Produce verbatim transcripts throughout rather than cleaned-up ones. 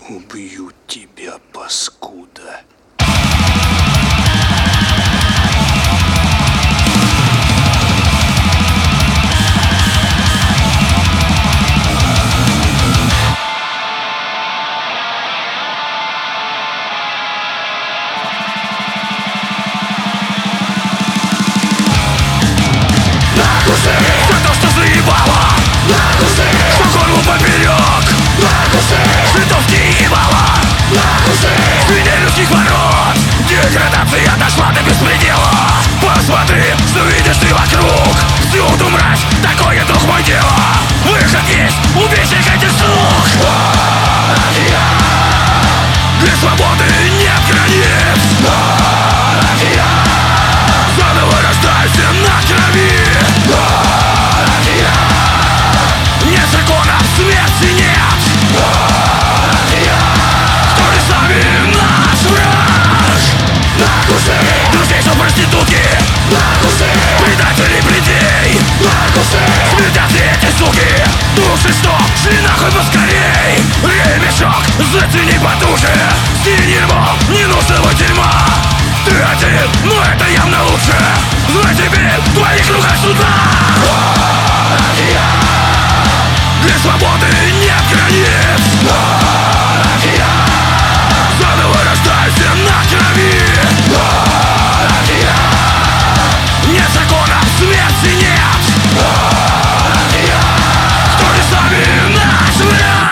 Убью тебя, паскуда. За то, что заебало, что горло поперек, жидовки ебало, свиней людских ворот. Деградация дошла до беспредела. Посмотри, что видишь ты вокруг. Всюду мразь, такое, друг мой, дело. Выход есть, убей всех этих сук. Для свободы нет границ. Заново рождайся на крови. Нет законов, смерти нет. Кто же с нами наш враг? Друзей, что проститутки, предатели бредей, смертят эти суки. Души, что шли нахуй поскорей. Ремешок зацени потуже. Скинь его ненужного дерьма. Ты один, но это явно лучше. Знай теперь в твоих руках суда. Для свободы нет границ. Заново рождайся на крови. Нет законов, смерти нет. Кто же с нами наш враг?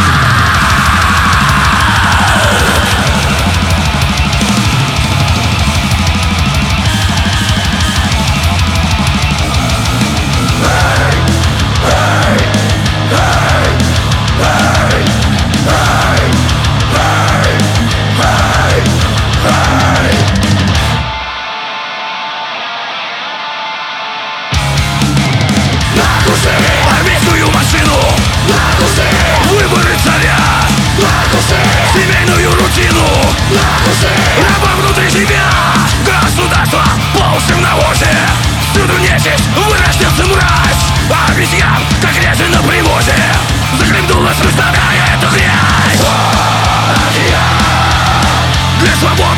Армейскую машину, выборы царя, семейную рутину, раба внутри себя, государство по уши в навозе. Всюду нечисть, вырастился мразь. Обезьян, как грязь на привозе. Захлебнулась, выставляя эту грязь. Для свободы